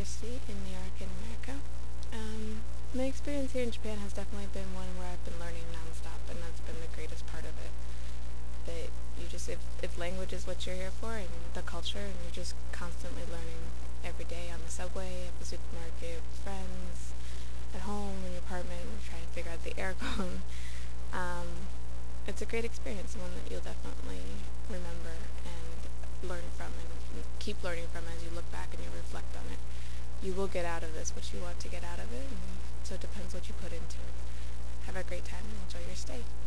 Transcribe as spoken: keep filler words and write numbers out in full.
University in New York in America. Um, my experience here in Japan has definitely been one where I've been learning nonstop, and that's been the greatest part of it. That you just, if, if language is what you're here for, and the culture, and you're just constantly learning every day on the subway, at the supermarket, with friends, at home, in your apartment, trying to figure out the aircon. Um, it's a great experience, and one that you'll definitely remember and learn from, and keep learning from as you look back and you reflect on it. You will get out of this what you want to get out of it, and so it depends what you put into it. Have a great time and enjoy your stay.